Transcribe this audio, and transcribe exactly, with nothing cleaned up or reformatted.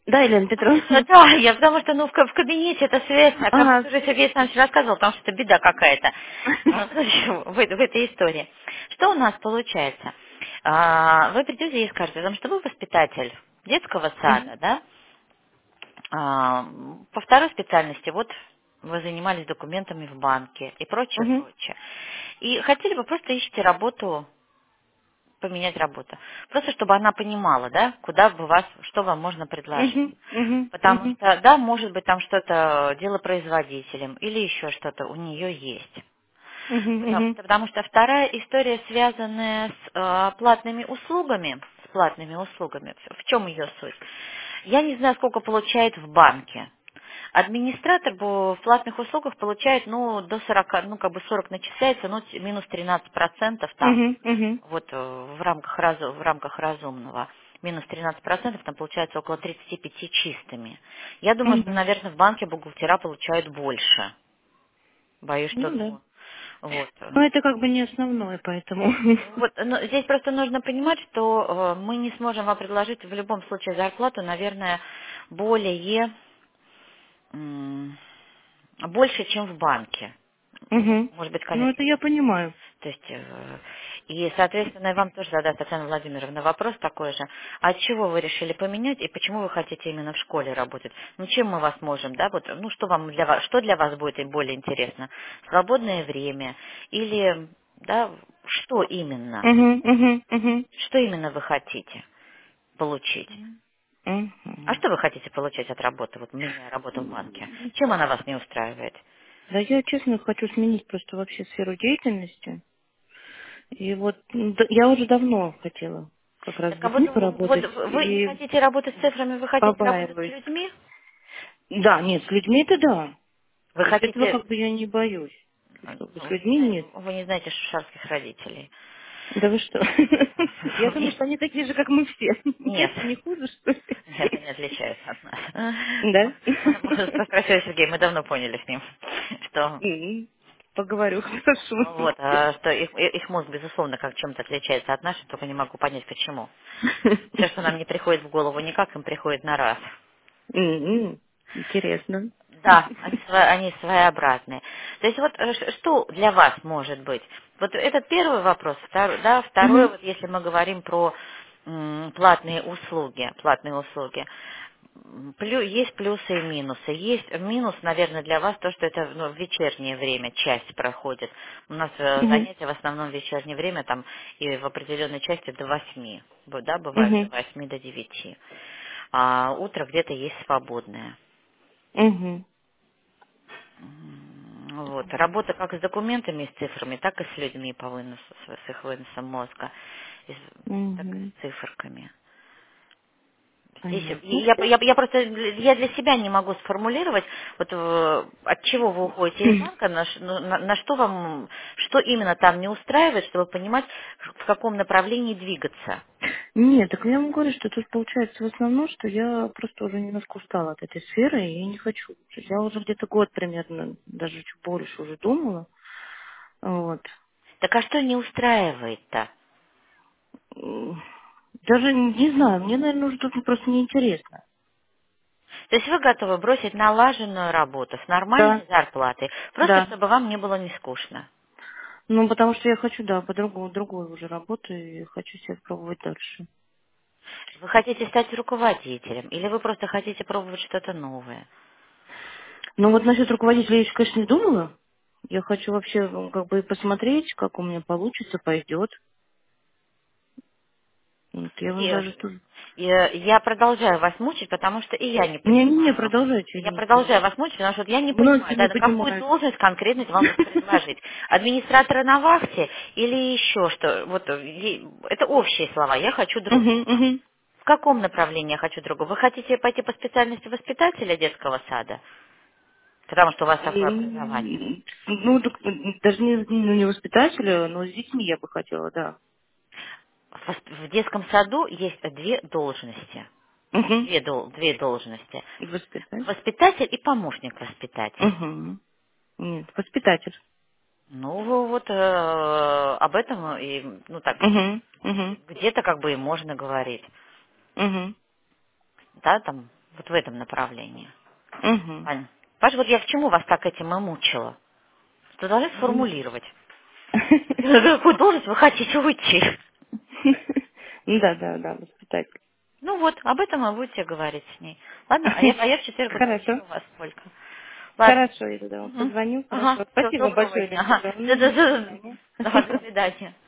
Да, Елена Э, Петровна? Да, я потому что, ну, в, ка- в кабинете это связь, а как Ага. уже Сергей Александрович рассказывал, потому что это беда какая-то а, в, общем, в этой в этой истории. Что у нас получается? А, Вы придете и скажете, потому что вы воспитатель детского Мгм. сада, да? А, По второй специальности, вот вы занимались документами в банке и прочее, Мгм. прочее. И хотели бы просто ищете работу, поменять работу. Просто чтобы она понимала, да, куда бы вас, что вам можно предложить. Мгм. Мгм. Потому Мгм. что, да, может быть, там что-то делопроизводителем или еще что-то у нее есть. Мгм. Потому, Мгм. потому что вторая история, связанная с э, платными услугами, с платными услугами, в чем ее суть? Я не знаю, сколько получает в банке. Администратор бо- в платных услугах получает, ну, до сорока, ну, как бы сорок начисляется, ну, т- минус тринадцать процентов там, Мгм. Мгм. вот э, в рамках, разу- в рамках разумного. Минус тринадцать процентов, там получается около тридцати пяти чистыми. Я думаю, что, Мгм. наверное, в банке бухгалтера получают больше. Боюсь, что, Ну да. ну, вот. Но это как бы не основное, поэтому. Вот, но здесь просто нужно понимать, что э, мы не сможем вам предложить в любом случае зарплату, наверное, более м, больше, чем в банке. Ну, Мгм. может быть, Ну это конечно. я понимаю. То есть, э, и, соответственно, и вам тоже задаст Татьяна Владимировна вопрос такой же. А от чего вы решили поменять и почему вы хотите именно в школе работать? Ну, чем мы вас можем, да, вот, ну, что вам для вас, что для вас будет и более интересно? Свободное время или, да, что именно? Мгм. Мгм. Мгм. Что именно вы хотите получить? А Мгм. что вы хотите получать от работы, вот меняя работу в банке? Чем она вас не устраивает? Да я честно хочу сменить просто вообще сферу деятельности. И вот м, д- я уже давно хотела как раз с Так, а вот, детьми вот поработать вы не и хотите работать с цифрами, вы хотите работать с побаиваюсь. людьми? Да, нет, с людьми это да. Вы То есть этого хотите... как бы я не боюсь. Как бы с ну, людьми зна- нет. Вы не знаете шушарских родителей. Да вы что? Я думаю, что они такие же, как мы все. Нет. Не хуже, что ли? Нет, они отличаются от нас. Да? Мы, мы спросили Сергея, мы давно поняли с ним, что М, Поговорю, хорошо. вот, а, что их, их мозг, безусловно, как чем-то отличается от нашего, только не могу понять, почему. Все, что нам не приходит в голову никак, им приходит на раз. М, Интересно. Да, они, сво- они своеобразные. То есть вот э, ш- что для вас может быть? Вот этот первый вопрос, второй, да, второй, Мгм, вот если мы говорим про м, платные услуги, платные услуги, м, плю- есть плюсы и минусы. Есть минус, наверное, для вас то, что это ну, в вечернее время часть проходит. У нас э, мгм, занятия в основном в вечернее время, там и в определенной части до восьми, б- да, бывает до мгм, восьми, до девяти. А утро где-то есть свободное. мгм, М, Вот. Работа как с документами и с цифрами, так и с людьми по выносу, с с их выносом мозга, и с- так и мгм. с циферками. Здесь Понятно. я, я, я просто я для себя не могу сформулировать, вот э, от чего вы уходите из банка, на, ш- ну, на- на что вам, что именно там не устраивает, чтобы понимать, в каком направлении двигаться. Нет, так я вам говорю, что тут получается в основном, что я просто уже немножко устала от этой сферы, и я не хочу. Я уже где-то год примерно, даже чуть больше уже думала. Вот. Так а что не устраивает-то? М, Даже не знаю, мне, наверное, уже тут просто неинтересно. То есть вы готовы бросить налаженную работу с Да, нормальной зарплатой, просто да. чтобы вам не было не скучно. Ну, потому что я хочу, да, по-другому, другую уже работу, и хочу себя пробовать дальше. Вы хотите стать руководителем или вы просто хотите пробовать что-то новое? Ну, вот насчет руководителя я еще, конечно, не думала. Я хочу вообще, ну, как бы посмотреть, как у меня получится, пойдет. Вот, я вам И, даже тоже... и я продолжаю вас мучить, потому что и я не Не-не-не, понимаю. продолжайте, Я Елена продолжаю Петровна. вас мучить, потому что вот я не Многие понимаю, да, не на какую понимают. должность конкретно вам вот предложить. Администратора на вахте или еще что? Вот э, е- это общие слова. Я хочу Мгм, другого. мгм. В каком направлении я хочу другого? Вы хотите пойти по специальности воспитателя детского сада? Потому что у вас такое образование. М, Ну, так, м, даже не, ну, не воспитателя, но с детьми я бы хотела, да. В восп- в детском саду есть две должности. Угу. Две, дол- две должности. Воспитатель. Воспитатель и помощник воспитателя. Угу. Нет, воспитатель. Ну, вот э, об этом и, ну так, Угу. Угу. где-то как бы и можно говорить. Угу. Да, там. Вот в этом направлении. Угу. Ань, Паш, вот я к чему вас так этим и мучила? Что должны сформулировать. На какую должность вы хотите уйти? Да, да, да, воспитатель. Ну вот, об этом вы будете говорить с ней. Ладно, а я, а я в четверг Хорошо. уточню у вас сколько. Ладно. Хорошо, я тогда вам Мгм. позвоню. Ага, Хорошо. все, Спасибо доброго большое, дня. Лена. Ага. До Да, да, да. свидания. Да, до свидания.